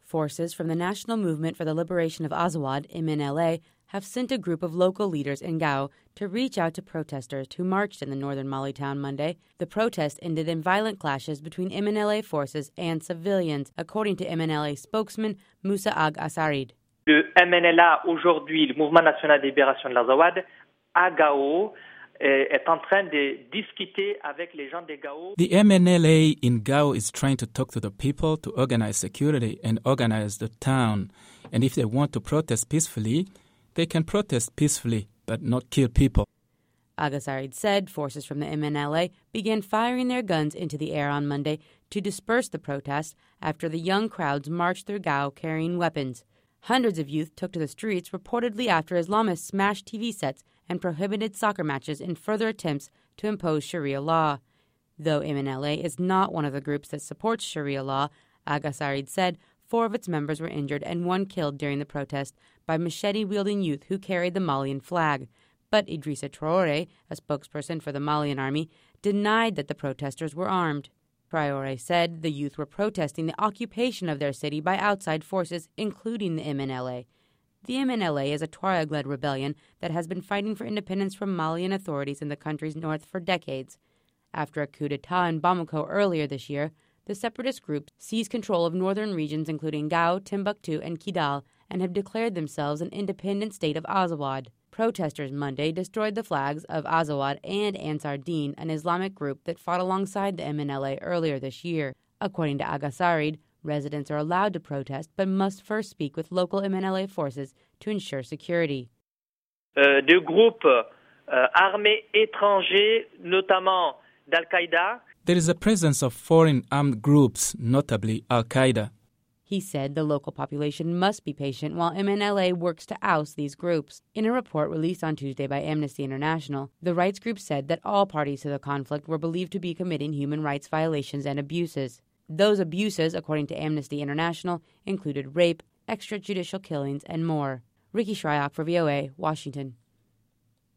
Forces from the National Movement for the Liberation of Azawad, MNLA, have sent a group of local leaders in Gao to reach out to protesters who marched in the northern Mali town Monday. The protest ended in violent clashes between MNLA forces and civilians, according to MNLA spokesman Moussa Ag Assarid. Le MNLA, aujourd'hui, le Mouvement National de Libération de l'Azawad, à Gao, est en train de discuter avec les gens de Gao. The MNLA in Gao is trying to talk to the people to organize security and organize the town. And if they want to protest peacefully, they can protest peacefully, but not kill people. Ag Assarid said forces from the MNLA began firing their guns into the air on Monday to disperse the protests after the young crowds marched through Gao carrying weapons. Hundreds of youth took to the streets reportedly after Islamists smashed TV sets and prohibited soccer matches in further attempts to impose Sharia law. Though MNLA is not one of the groups that supports Sharia law, Ag Assarid said 4 of its members were injured and 1 killed during the protest by machete-wielding youth who carried the Malian flag. But Idrissa Traoré, a spokesperson for the Malian army, denied that the protesters were armed. Traoré said the youth were protesting the occupation of their city by outside forces, including the MNLA. The MNLA is a Tuareg-led rebellion that has been fighting for independence from Malian authorities in the country's north for decades. After a coup d'etat in Bamako earlier this year, the separatist group seized control of northern regions including Gao, Timbuktu, and Kidal, and have declared themselves an independent state of Azawad. Protesters Monday destroyed the flags of Azawad and Ansar Dine, an Islamic group that fought alongside the MNLA earlier this year. According to Ag Assarid, residents are allowed to protest but must first speak with local MNLA forces to ensure security. De groupes armés étrangers, notamment d'Al-Qaïda. There is a presence of foreign armed groups, notably Al-Qaeda. He said the local population must be patient while MNLA works to oust these groups. In a report released on Tuesday by Amnesty International, the rights group said that all parties to the conflict were believed to be committing human rights violations and abuses. Those abuses, according to Amnesty International, included rape, extrajudicial killings, and more. Ricky Shryock for VOA, Washington.